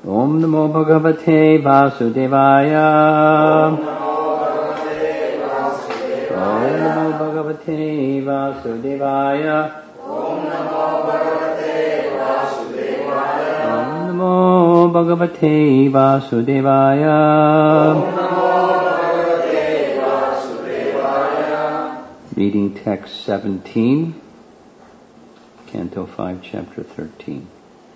Om Namo Bhagavate Vasudevaya. Om Namo Bhagavate Vasudevaya. Om Namo Bhagavate Vasudevaya. Reading text 17, Canto 5, Chapter 13.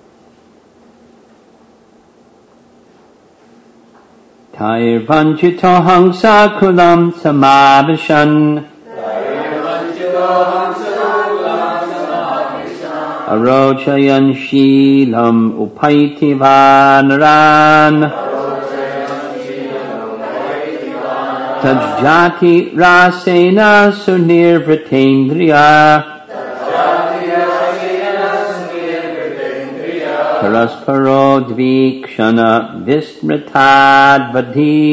Tair vanchito hangsa kulam samavishan. Arochayan shilam upaiti vanaran. Tajjati rasena sunirvritendriya. Parasparo dvikshana vismritad vadhi.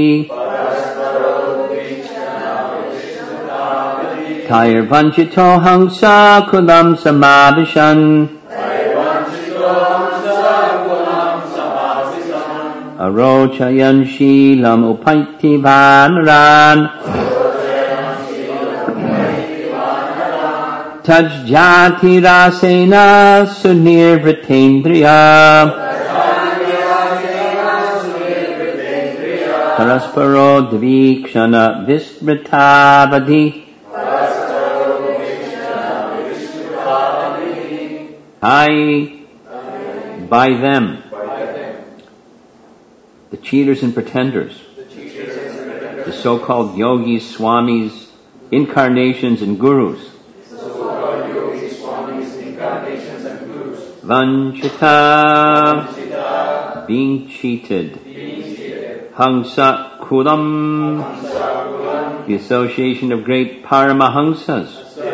Tair vanchito hangsa kulam samavishan. Arochayan shilam upaiti vanaran. Tajjati rasena sunirvritendriya. Parasparo dvikshana vismritavadhi. By them, the cheaters and pretenders, the so-called yogis, swamis, incarnations and gurus, vanchita, being cheated, hangsa kulam, the association of great paramahangsas,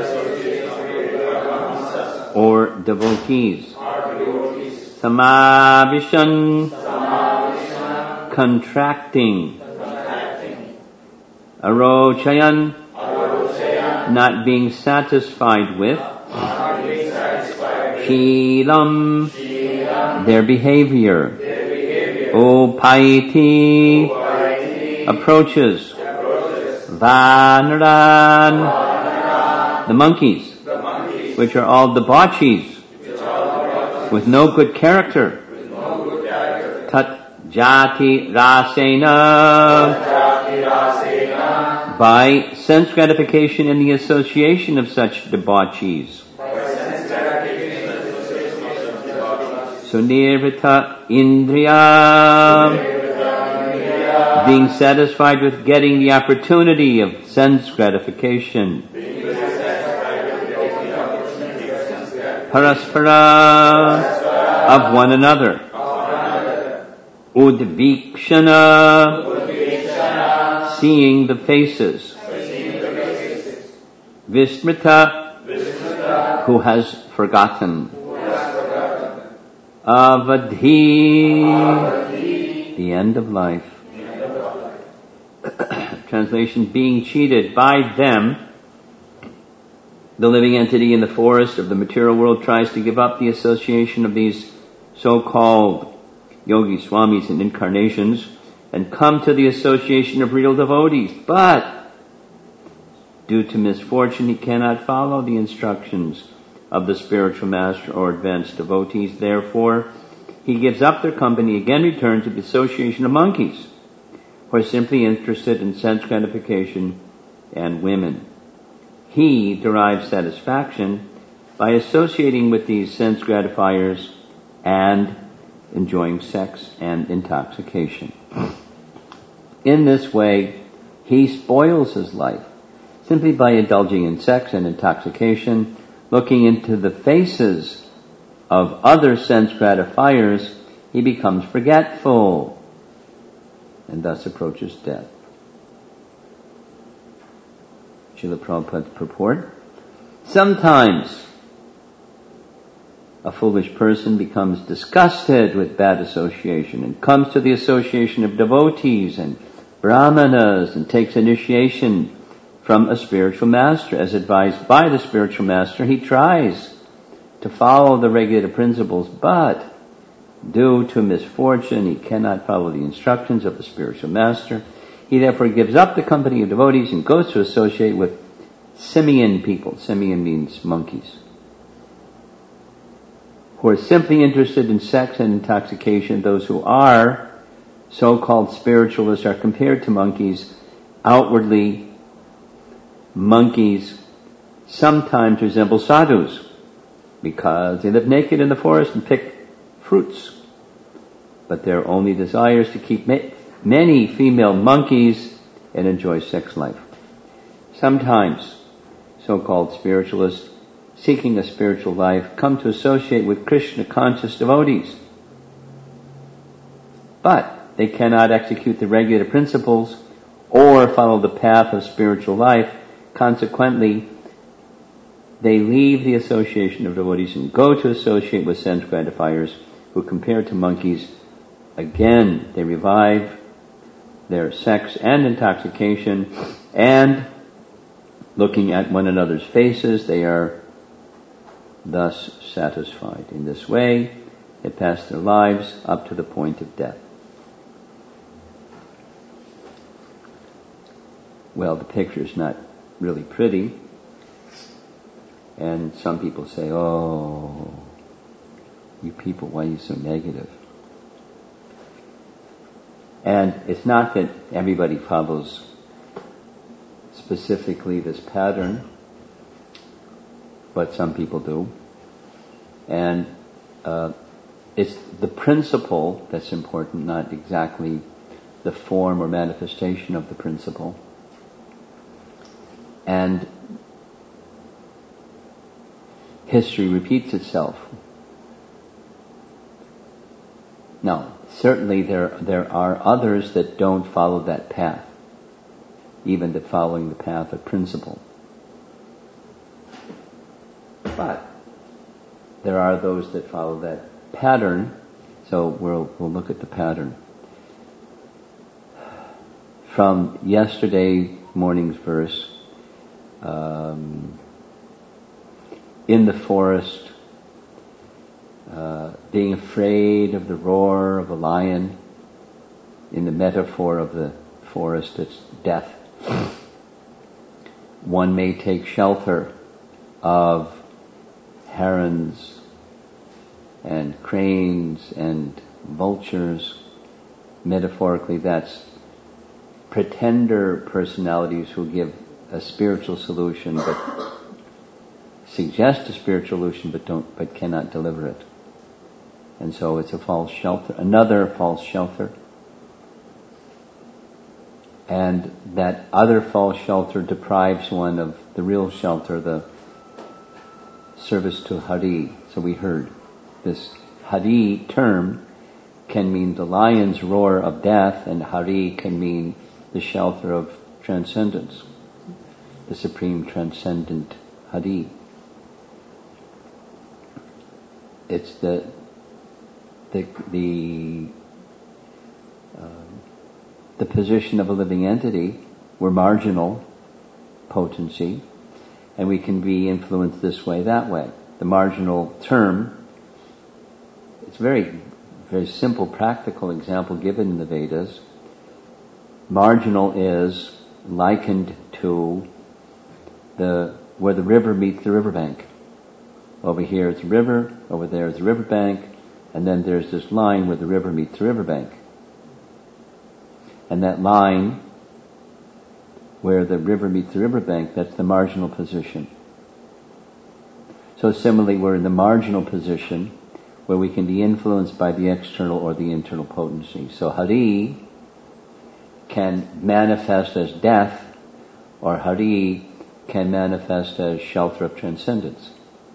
or devotees, samavishan, contracting, arochayan, not being satisfied with, shilam, their behavior, upaiti, approaches, vanaran, the monkeys, which are all debauchees, with no good character, Jati rasena, by sense gratification in the association of such debauchees. Sunirvita indriya, being satisfied with getting the opportunity of sense gratification. Paraspara, of one another. Udvikshana, seeing the faces. Vismrita, who has forgotten. Avadhi, the end of life. Translation, being cheated by them, the living entity in the forest of the material world tries to give up the association of these so-called yogis, swamis, and incarnations and come to the association of real devotees. But due to misfortune, he cannot follow the instructions of the spiritual master or advanced devotees. Therefore, he gives up their company, again returns to the association of monkeys, who are simply interested in sense gratification and women. He derives satisfaction by associating with these sense gratifiers and enjoying sex and intoxication. In this way, he spoils his life simply by indulging in sex and intoxication, looking into the faces of other sense gratifiers. He becomes forgetful and thus approaches death. Srila Prabhupada's purport. Sometimes a foolish person becomes disgusted with bad association and comes to the association of devotees and brahmanas and takes initiation from a spiritual master. As advised by the spiritual master, he tries to follow the regulative principles, but Due to misfortune, he cannot follow the instructions of the spiritual master. He therefore gives up the company of devotees and goes to associate with simian people. Simian means monkeys, who are simply interested in sex and intoxication. Those who are so-called spiritualists are compared to monkeys. Outwardly, monkeys sometimes resemble sadhus because they live naked in the forest and pick fruits. But their only desire is to keep many female monkeys and enjoy sex life. Sometimes so-called spiritualists seeking a spiritual life come to associate with Krishna-conscious devotees. But they cannot execute the regular principles or follow the path of spiritual life. Consequently, they leave the association of devotees and go to associate with sense gratifiers who, compared to monkeys, again, they revive their sex and intoxication, and looking at one another's faces, they are thus satisfied. In this way, they pass their lives up to the point of death. Well, the picture's not really pretty, and some people say, "Oh, you people, why are you so negative?" And it's not that everybody follows specifically this pattern, but some people do. And it's the principle that's important, not exactly the form or manifestation of the principle. And history repeats itself. Now, certainly there are others that don't follow that path, even that following the path of principle. But there are those that follow that pattern, so we'll look at the pattern. From yesterday morning's verse, in the forest, being afraid of the roar of a lion, in the metaphor of the forest, it's death. One may take shelter of herons and cranes and vultures. Metaphorically, that's pretender personalities who give a spiritual solution, but suggest a spiritual solution, but cannot deliver it. And so it's a false shelter, another false shelter. And that other false shelter deprives one of the real shelter, the service to Hari. So we heard this Hari term can mean the lion's roar of death, and Hari can mean the shelter of transcendence, the supreme transcendent Hari. It's the position of a living entity. We're marginal potency, and we can be influenced this way, that way. The marginal term, it's a very, very simple, practical example given in the Vedas. Marginal is likened to where the river meets the riverbank. Over here it's a river, over there is a riverbank, and then there's this line where the river meets the riverbank. And that line where the river meets the riverbank, that's the marginal position. So similarly, we're in the marginal position where we can be influenced by the external or the internal potency. So Hari can manifest as death, or Hari can manifest as shelter of transcendence.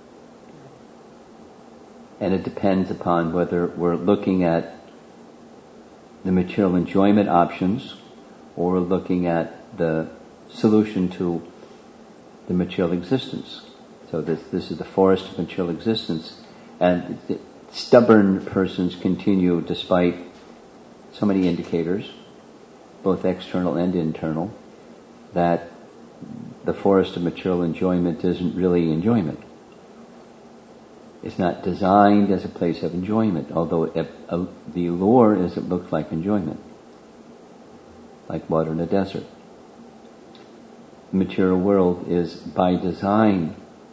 And it depends upon whether we're looking at the material enjoyment options or we're looking at the solution to the material existence. So this is the forest of material existence, and stubborn persons continue despite so many indicators, both external and internal, that the forest of material enjoyment isn't really enjoyment. It's not designed as a place of enjoyment, although the allure is it looks like enjoyment, like water in a desert. The material world is by design,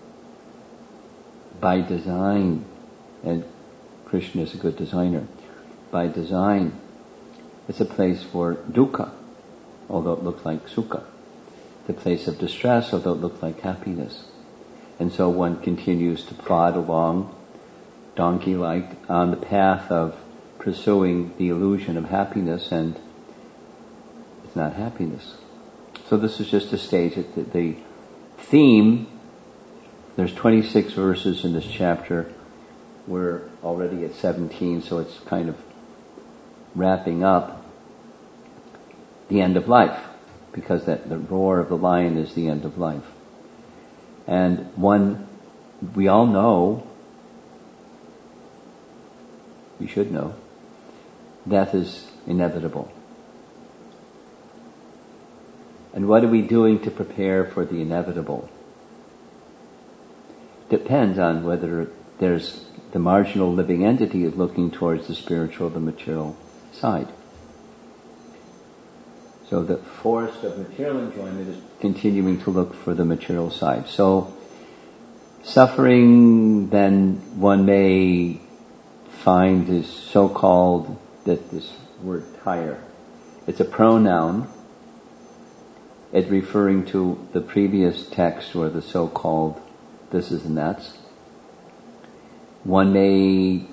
and Krishna is a good designer, by design, it's a place for dukkha, although it looks like sukha. The place of distress, although it looks like happiness. And so one continues to plod along, donkey-like, on the path of pursuing the illusion of happiness, and it's not happiness. So this is just a stage. The theme, there's 26 verses in this chapter. We're already at 17, so it's kind of wrapping up the end of life, because the roar of the lion is the end of life. And we all know, we should know, death is inevitable. And what are we doing to prepare for the inevitable? Depends on whether there's the marginal living entity is looking towards the spiritual, the material side. So the forest of material enjoyment is continuing to look for the material side. So suffering, then one may find is so-called, that this word tire, it's a pronoun. It's referring to the previous text or the so-called this is and that's. One may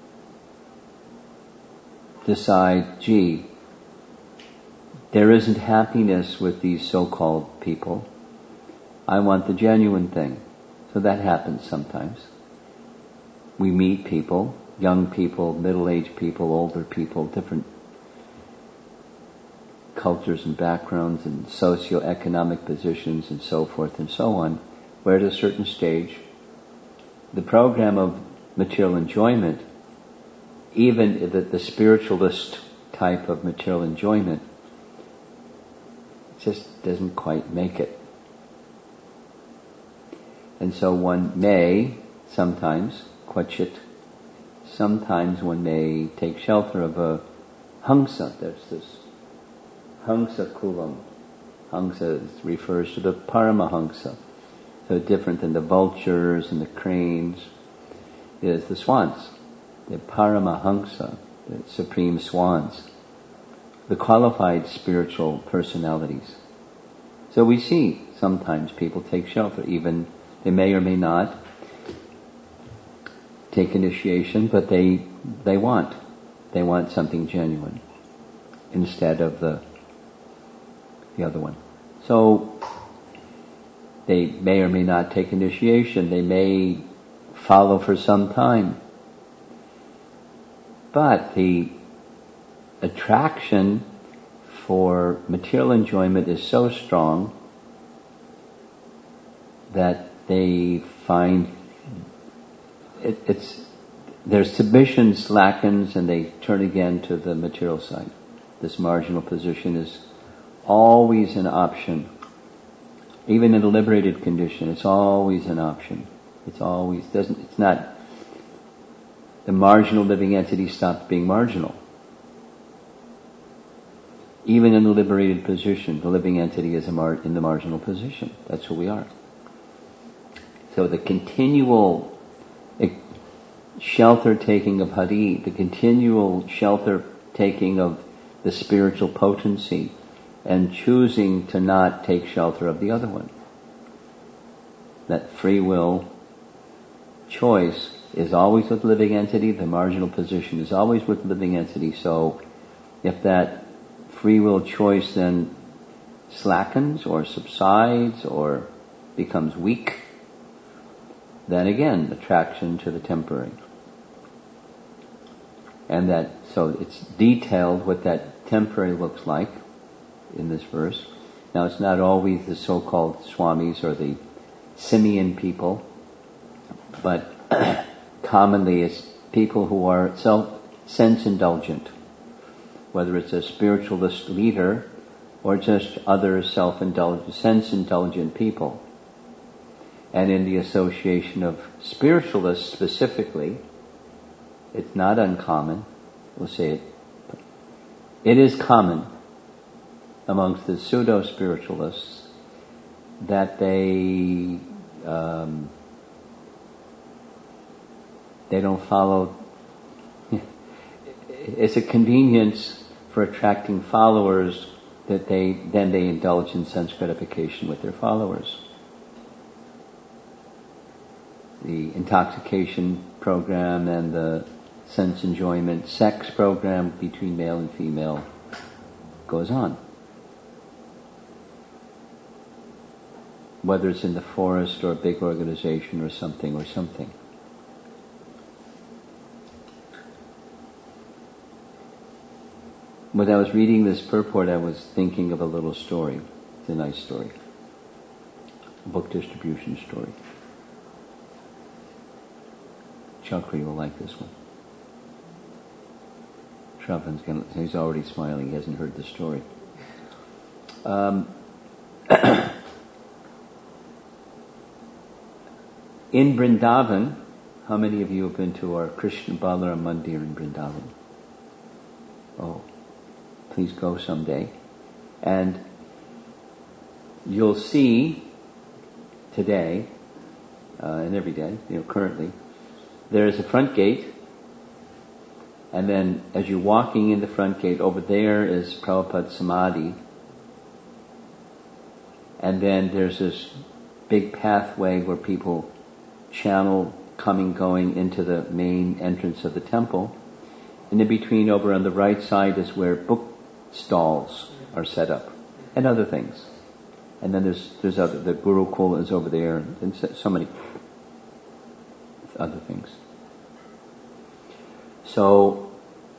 decide, gee, there isn't happiness with these so-called people. I want the genuine thing. So that happens sometimes. We meet people, young people, middle-aged people, older people, different cultures and backgrounds and socioeconomic positions and so forth and so on, where at a certain stage, the program of material enjoyment, even the spiritualist type of material enjoyment, just doesn't quite make it. And so one may, sometimes, kvachit, sometimes one may take shelter of a hangsa. There's this hangsa kulam. Hangsa refers to the paramahamsa. So different than the vultures and the cranes is the swans. The paramahamsa, the supreme swans. The qualified spiritual personalities. So we see sometimes people take shelter, even they may or may not take initiation, but they want something genuine instead of the other one. So they may or may not take initiation, they may follow for some time, but the attraction for material enjoyment is so strong that they find their submission slackens and they turn again to the material side. This marginal position is always an option. Even in a liberated condition, it's always an option. It's not, the marginal living entity stops being marginal. Even in a liberated position, the living entity is in the marginal position. That's who we are. So the continual shelter taking of Hari, the continual shelter taking of the spiritual potency, and choosing to not take shelter of the other one. That free will choice is always with the living entity, the marginal position is always with the living entity. So if that free will choice then slackens or subsides or becomes weak, then again, attraction to the temporary. And so it's detailed what that temporary looks like in this verse. Now it's not always the so-called swamis or the simian people, but commonly it's people who are sense-indulgent, whether it's a spiritualist leader or just other sense-indulgent people. And in the association of spiritualists specifically, it's not uncommon, we'll say it, it is common amongst the pseudo-spiritualists that they don't follow. It's a convenience for attracting followers that they indulge in sense gratification with their followers. The intoxication program and the sense enjoyment sex program between male and female goes on. Whether it's in the forest or a big organization or something. When I was reading this purport, I was thinking of a little story. It's a nice story. A book distribution story. Chakri will like this one. He's already smiling. He hasn't heard the story. In Vrindavan, how many of you have been to our Krishna Balaram Mandir in Vrindavan? Oh, please go someday. And you'll see today, and every day, currently, there is a front gate, and then as you're walking in the front gate, over there is Prabhupada's Samadhi, and then there's this big pathway where people channel going into the main entrance of the temple, and in between, over on the right side, is where book stalls are set up, and other things. And then there's other, the Gurukul is over there, and so many other things. So,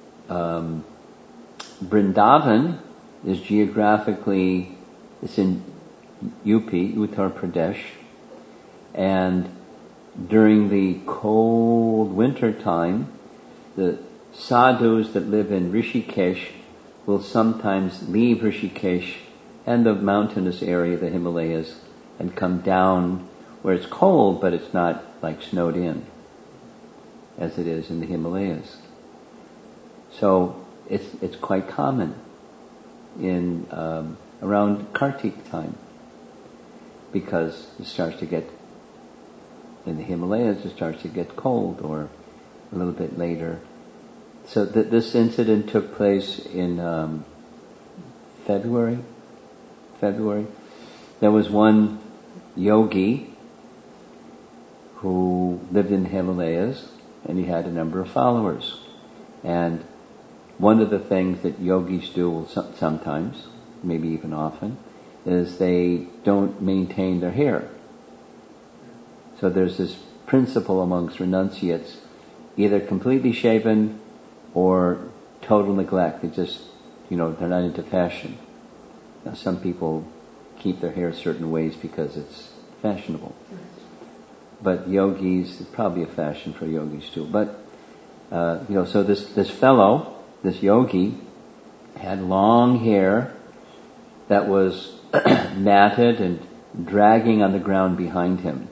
Vrindavan is geographically, it's in UP, Uttar Pradesh, and during the cold winter time, the sadhus that live in Rishikesh will sometimes leave Rishikesh and the mountainous area, the Himalayas, and come down where it's cold, but it's not like snowed in, as it is in the Himalayas. So it's quite common in around Kartik time, because it starts to get, in the Himalayas, it starts to get cold, or a little bit later. So this incident took place in February. There was one yogi who lived in the Himalayas, and he had a number of followers. And one of the things that yogis do sometimes, maybe even often, is they don't maintain their hair. So there's this principle amongst renunciates, either completely shaven or total neglect. They just, they're not into fashion. Now some people keep their hair certain ways because it's fashionable. But yogis, it's probably a fashion for yogis too. But, so this fellow, this yogi, had long hair that was matted and dragging on the ground behind him.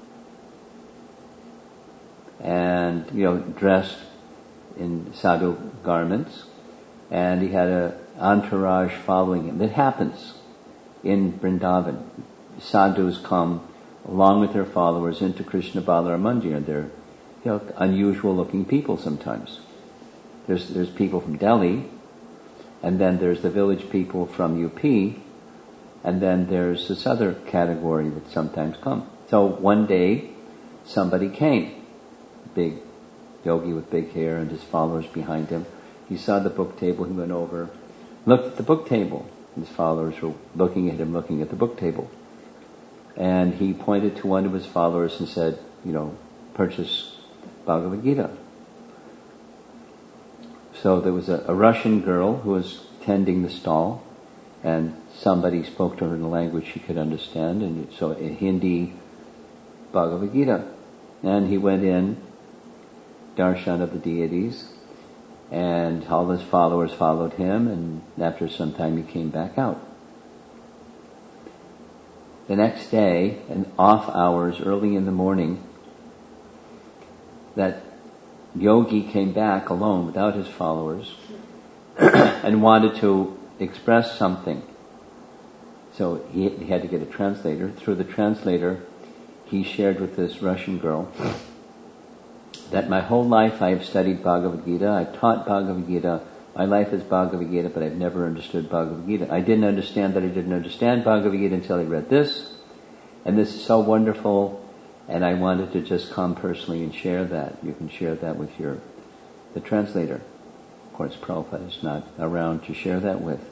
And, dressed in sadhu garments. And he had an entourage following him. It happens in Vrindavan. Sadhus come along with their followers into Krishna Balaram Mandir. They're, unusual looking people sometimes. There's people from Delhi, and then there's the village people from UP, and then there's this other category that sometimes come. So one day, somebody came. Big yogi with big hair and his followers behind him. He saw the book table, he went over, looked at the book table. His followers were looking at him, looking at the book table. And he pointed to one of his followers and said, purchase Bhagavad Gita. So there was a Russian girl who was tending the stall, and somebody spoke to her in a language she could understand, and so in Hindi, Bhagavad Gita. And he went in, darshan of the deities, and all his followers followed him, and after some time he came back out. the next day, in off hours, early in the morning, that yogi came back alone without his followers and wanted to express something. So he had to get a translator. Through the translator, he shared with this Russian girl that my whole life I have studied Bhagavad Gita, I've taught Bhagavad Gita, my life is Bhagavad Gita, but I've never understood Bhagavad Gita. I didn't understand that I didn't understand Bhagavad Gita until I read this, and this is so wonderful, and I wanted to just come personally and share that. You can share that with the translator. Of course, Prabhupada is not around to share that with.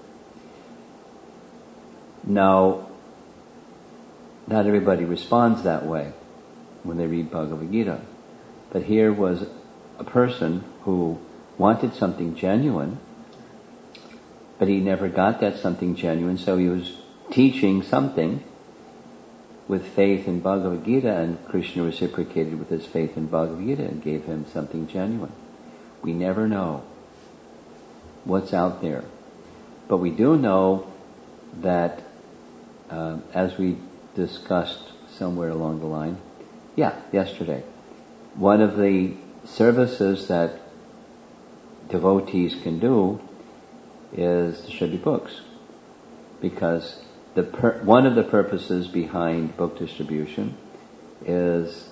Now, not everybody responds that way when they read Bhagavad Gita. But here was a person who wanted something genuine, but he never got that something genuine, so he was teaching something with faith in Bhagavad Gita, and Krishna reciprocated with his faith in Bhagavad Gita and gave him something genuine. We never know what's out there. But we do know that, as we discussed somewhere along the line, yesterday, one of the services that devotees can do is to study books, because one of the purposes behind book distribution is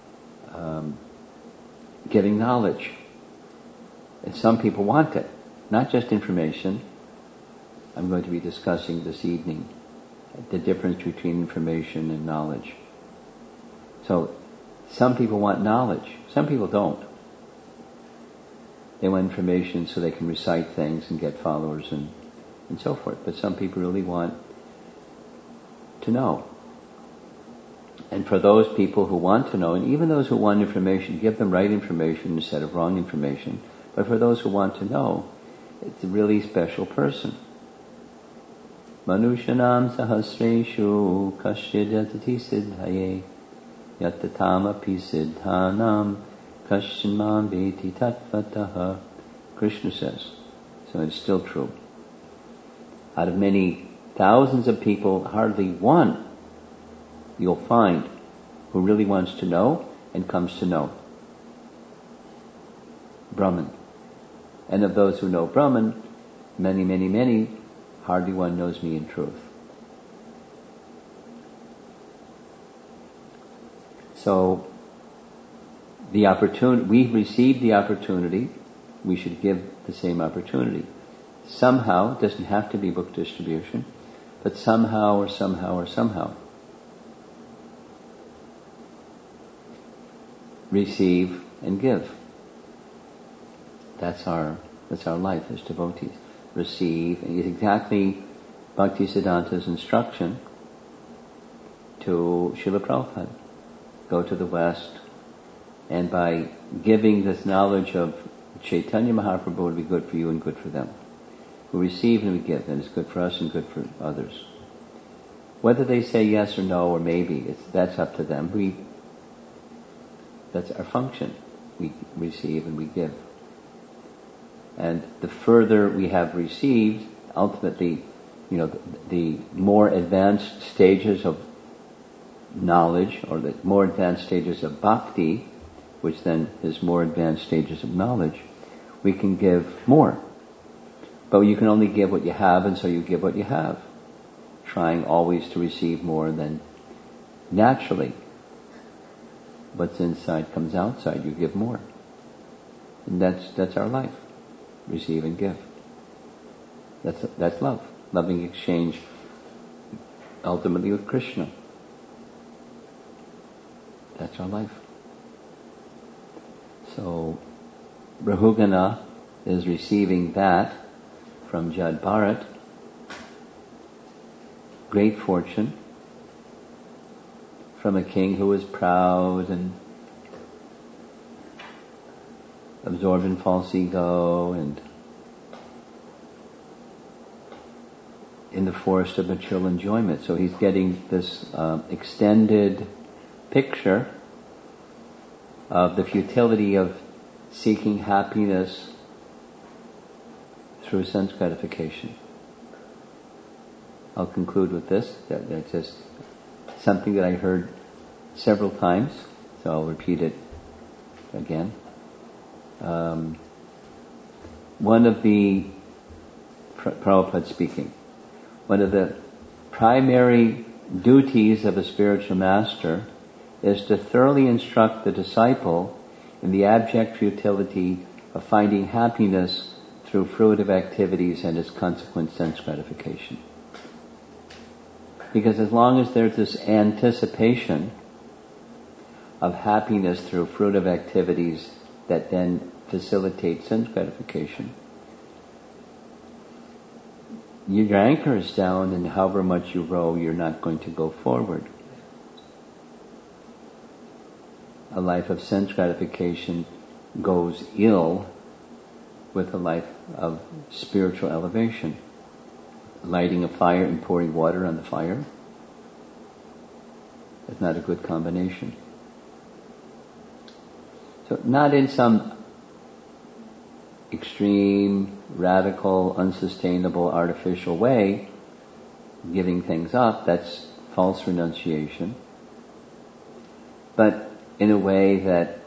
giving knowledge. And some people want it, not just information. I'm going to be discussing this evening the difference between information and knowledge. So some people want knowledge, some people don't. They want information so they can recite things and get followers and so forth. But some people really want to know. And for those people who want to know, and even those who want information, give them right information instead of wrong information. But for those who want to know, it's a really special person. Manushanam sahasreshu kasyajatati siddhaye yatatam siddhanam kasyamam veti tatvataha. Krishna says. So it's still true. Out of many thousands of people, hardly one you'll find who really wants to know and comes to know Brahman. And of those who know Brahman, many, many, many, hardly one knows me in truth. So, we've received the opportunity, we should give the same opportunity. Somehow, it doesn't have to be book distribution, but somehow, receive and give. That's our life as devotees. Receive, and it's exactly Bhaktisiddhanta's instruction to Srila Prabhupada. Go to the West, and by giving this knowledge of Chaitanya Mahaprabhu, it will be good for you and good for them. We receive and we give, and it's good for us and good for others. Whether they say yes or no or maybe, that's up to them. That's our function. We receive and we give. And the further we have received, ultimately, the more advanced stages of knowledge, or the more advanced stages of bhakti, which then is more advanced stages of knowledge, we can give more. But you can only give what you have, and so you give what you have, trying always to receive more than naturally. What's inside comes outside, you give more. And that's our life. Receive and give. That's love. Loving exchange ultimately with Krishna. That's our life. So Rahugana is receiving that from Jad Bharat. Great fortune from a king who was proud and absorbed in false ego and in the forest of material enjoyment. So he's getting this extended picture of the futility of seeking happiness through sense gratification. I'll conclude with this. That's just something that I heard several times, so I'll repeat it again. One of the, Prabhupada speaking, one of the primary duties of a spiritual master is to thoroughly instruct the disciple in the abject futility of finding happiness through fruitive activities and its consequent sense gratification. Because as long as there's this anticipation of happiness through fruitive activities that then facilitate sense gratification, your anchor is down, and however much you row, you're not going to go forward. A life of sense gratification goes ill with a life of spiritual elevation. Lighting a fire and pouring water on the fire is not a good combination. So not in some extreme, radical, unsustainable, artificial way, giving things up, that's false renunciation. But in a way that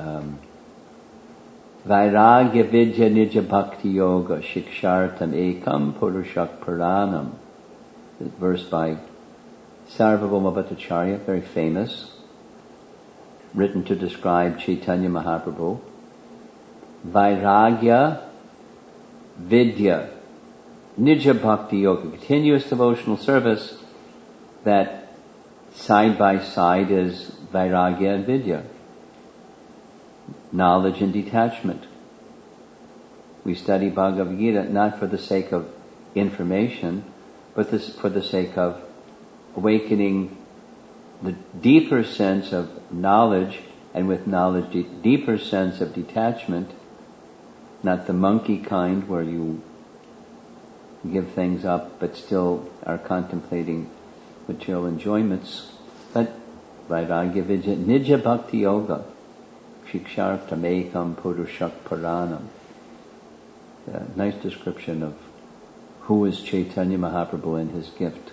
Vairagya Vidya Nija Bhakti Yoga Shikshartam Ekam Purushak Puranam. The verse by Sarvabhauma Bhattacharya, very famous, written to describe Chaitanya Mahaprabhu. Vairagya Vidya Nija Bhakti Yoga, continuous devotional service that side by side is Vairagya and Vidya. Knowledge and detachment. We study Bhagavad Gita not for the sake of information, but for the sake of awakening the deeper sense of knowledge, and with knowledge, deeper sense of detachment, not the monkey kind where you give things up but still are contemplating material enjoyments, but Vairagya Vidya Nija Bhakti Yoga Shikshartam Ekam Purushak Puranam. Nice description of who is Chaitanya Mahaprabhu and his gift.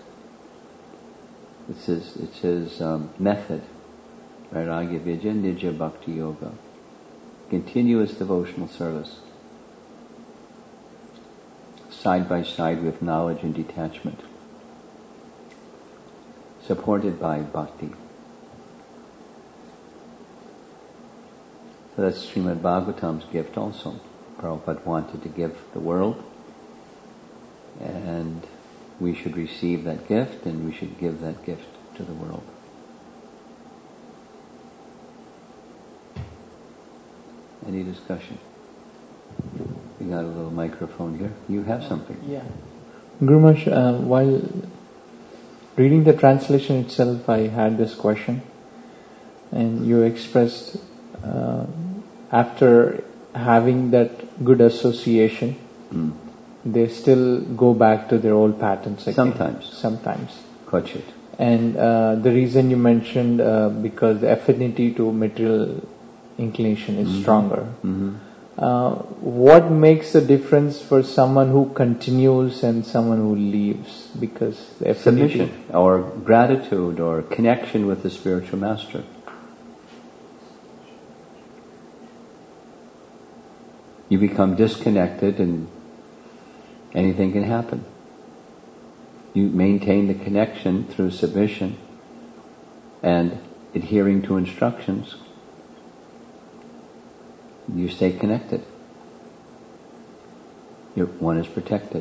It's his method. Vairagya Vidya Nija Bhakti Yoga. Continuous devotional service. Side by side with knowledge and detachment. Supported by bhakti. So that's Srimad Bhagavatam's gift also. Prabhupada wanted to give the world, and we should receive that gift, and we should give that gift to the world. Any discussion? We got a little microphone here. You have something. Yeah. Guru Maharaj, while reading the translation itself, I had this question, and you expressed after having that good association, they still go back to their old patterns again. Sometimes. Kvachit. And the reason you mentioned, because the affinity to material inclination is stronger. What makes the difference for someone who continues and someone who leaves? Because the affinity... Submission, or gratitude, or connection with the spiritual master. You become disconnected and anything can happen. You maintain the connection through submission and adhering to instructions. You stay connected. One is protected.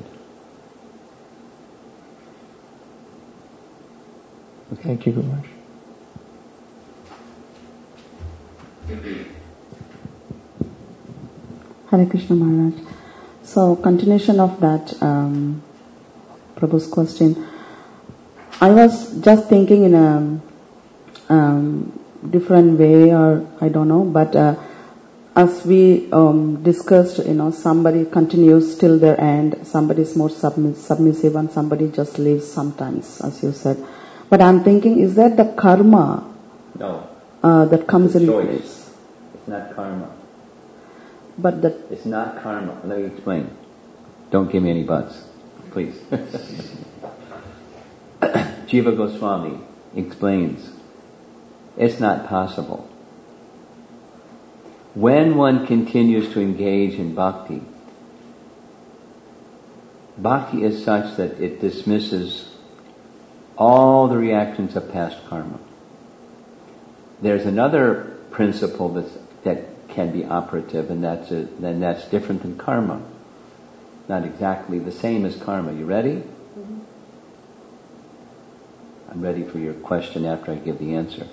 Okay. Thank you very much. Hare Krishna Maharaj. So, continuation of that Prabhu's question. I was just thinking in a different way, or I don't know, but as we discussed, somebody continues till their end, somebody is more submissive, and somebody just leaves sometimes, as you said. But I'm thinking, is that the karma that comes in place? It's not karma. But it's not karma. Let me explain. Don't give me any buts, please. Jiva Goswami explains, it's not possible. When one continues to engage in bhakti, bhakti is such that it dismisses all the reactions of past karma. There's another principle that can be operative, and that's different than karma. Not exactly the same as karma. You ready? Mm-hmm. I'm ready for your question after I give the answer.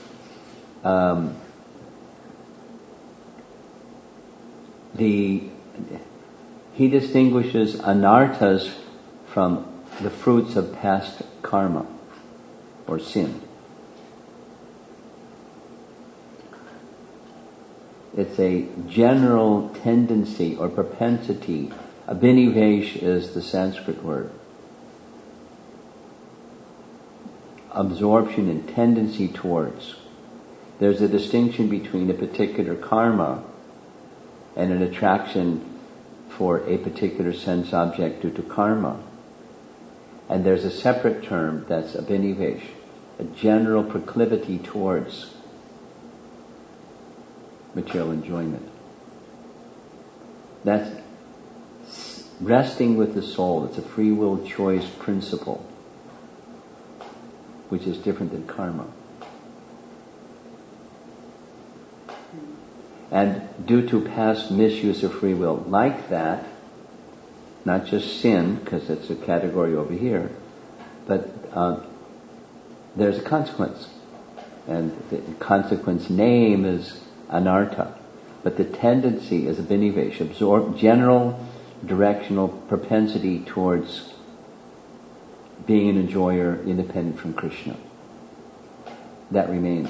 He distinguishes anarthas from the fruits of past karma or sin. It's a general tendency or propensity. Abhinivesh is the Sanskrit word. Absorption and tendency towards. There's a distinction between a particular karma and an attraction for a particular sense object due to karma. And there's a separate term that's abhinivesh, a general proclivity towards material enjoyment. That's resting with the soul. It's a free will choice principle, which is different than karma. And due to past misuse of free will like that, not just sin, because it's a category over here, but there's a consequence. And the consequence name is anartha. But the tendency is abhinivesh, general directional propensity towards being an enjoyer independent from Krishna. That remains.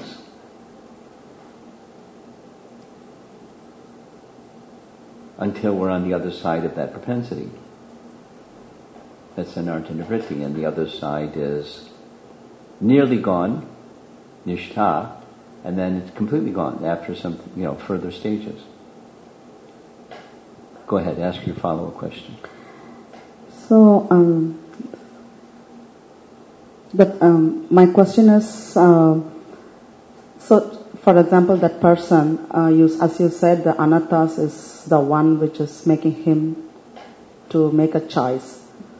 Until we're on the other side of that propensity. That's anartha nivritti, and the other side is nearly gone, nishtha, and then it's completely gone after some, further stages. Go ahead, ask your follow-up question. So, my question is, so for example, that person, as you said, the anathas is the one which is making him to make a choice.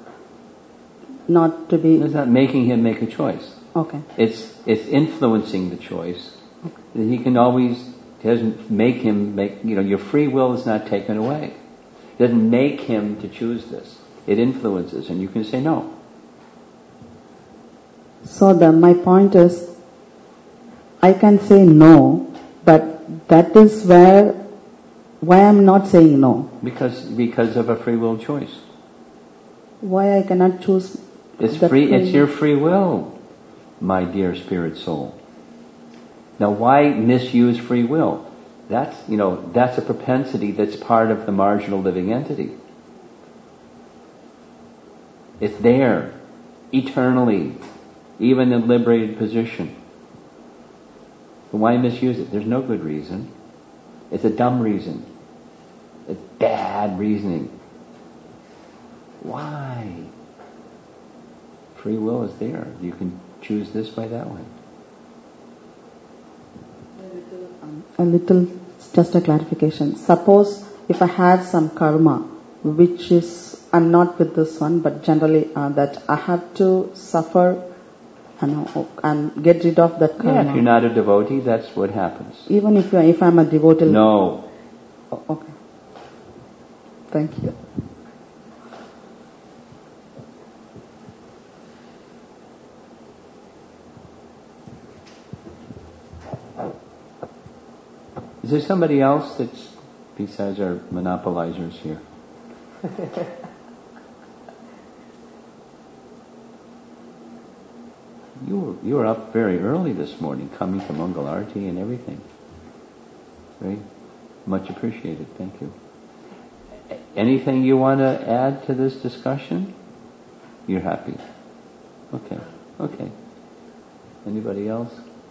Not to be... It's not making him make a choice. Okay. It's influencing the choice. Okay. He can always, doesn't make him make, your free will is not taken away. It doesn't make him to choose this. It influences, and you can say no. So my point is, I can say no, but that is why I'm not saying no. Because of a free will choice. Why I cannot choose? It's free. It's your free will, my dear spirit soul. Now, why misuse free will? That's a propensity that's part of the marginal living entity. It's there, eternally, even in liberated position. But why misuse it? There's no good reason. It's a dumb reason. It's bad reasoning. Why? Free will is there. You can choose this way, that way. A little, just a clarification. Suppose if I had some karma, which is, I'm not with this one, but generally that I have to suffer and get rid of that karma. Yeah, if you're not a devotee, that's what happens. Even if I'm a devotee? No. Oh, okay. Thank you. Is there somebody else that's besides our monopolizers here? You were up very early this morning, coming to Mangal Arati and everything. Very much appreciated. Thank you. Anything you want to add to this discussion? You're happy. Okay. Anybody else?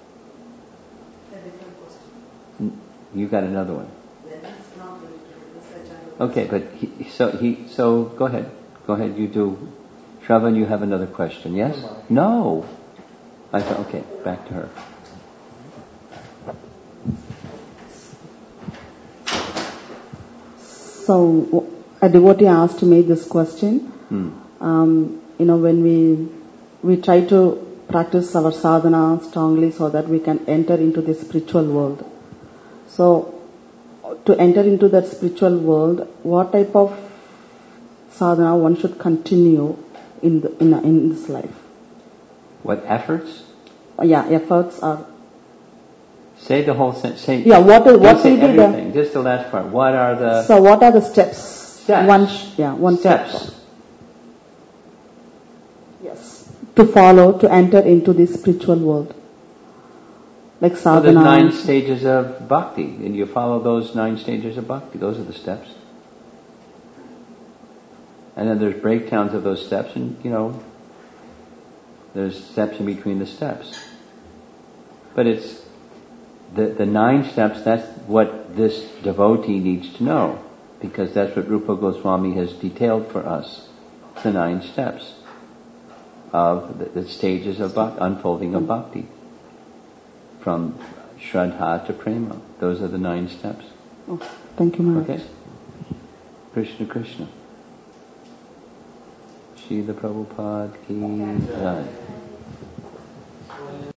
You got another one. Okay, but so go ahead. Go ahead. You do. Shravan, you have another question. Yes? No. I thought, okay, back to her. So a devotee asked me this question. When we try to practice our sadhana strongly so that we can enter into the spiritual world. So to enter into that spiritual world, what type of sadhana one should continue in this life? What efforts? Efforts are. Say the whole sentence. Say what will be everything. Just the last part. What are the? So what are the steps? Steps. One steps. step. Yes. To follow to enter into the spiritual world. Like sadhana. Well, there's 9 stages of bhakti, and you follow those 9 stages of bhakti. Those are the steps. And then there's breakdowns of those steps, and there's steps in between the steps. But it's the 9 steps. That's what this devotee needs to know, because that's what Rupa Goswami has detailed for us. The 9 steps of the stages of bhakti, unfolding of bhakti. From Shraddha to Prema. Those are the 9 steps. Oh, thank you, Maharaj. Okay? Krishna Krishna. Srila Prabhupada ki jai.